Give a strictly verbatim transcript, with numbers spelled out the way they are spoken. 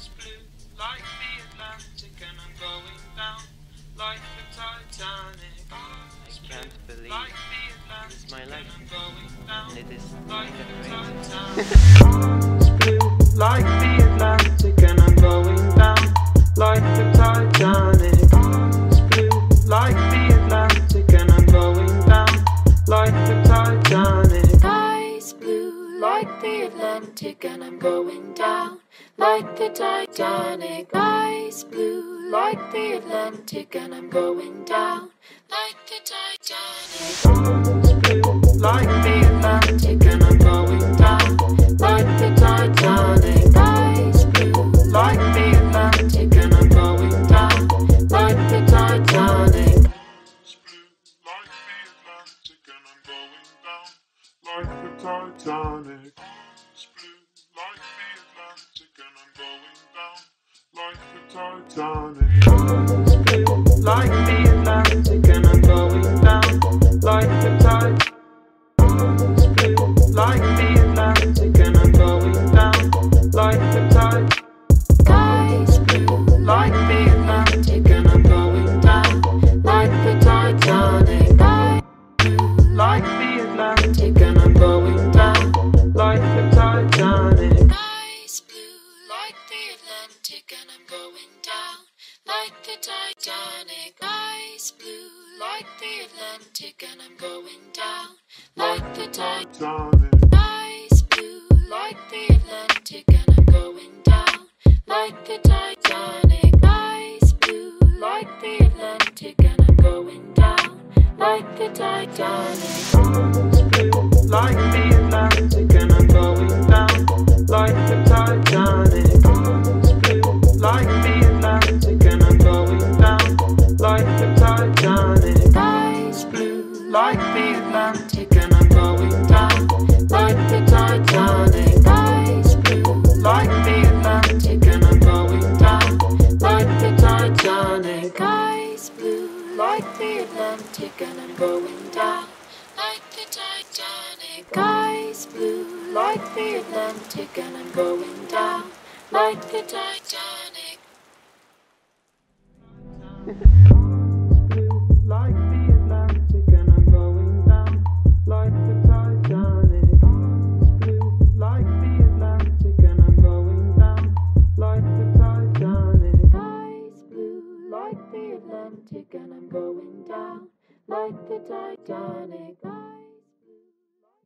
Sky's blue like the Atlantic, and I'm going down like the Titanic. I can't believe like the Atlantic, it's my life, and I'm going down and it is like the kind Titanic. Sky's blue like the Atlantic, and I'm going down like the Titanic. Sky's blue like the Atlantic, and I'm going down like the Titanic. Sky's blue like the Atlantic, and I'm going down like the Titanic. Sky's blue like the Atlantic, and I'm going down like the Titanic. Sky's blue like the Atlantic, and I'm going down like the Titanic. Sky's blue like the Atlantic, and I'm going down like the Titanic. Sky's blue like the Atlantic, and I'm going down like the Titanic. Sky's blue like the Atlantic, and I'm going down like the Titanic. Sky's blue like the Atlantic, and I'm going down like the Titanic. Sky's blue like the Atlantic, and I'm going down like the Titanic. Sky's blue like the Atlantic, and I'm going down like the Titanic. Like the Atlantic, and I'm going down like the Titanic. Sky's blue like the Atlantic, and I'm going down like the Titanic. Sky's blue like the Atlantic, and I'm going down like the Titanic. Sky's blue like the Atlantic, and I'm going down like the Titanic. Sky's blue like the Atlantic, and I'm going down like the Titanic. Sky's blue like the Atlantic, and I'm going down like the Titanic. Sky's blue like the Atlantic, and I'm going down like the Titanic. Sky's blue like the Atlantic, and I'm going down like the Titanic. Sky's blue like the Atlantic, and I'm going down like the Titanic. Sky's blue like the Atlantic, and I'm going down like the Titanic. Sky's blue like the Atlantic, and I'm going down like the Titanic.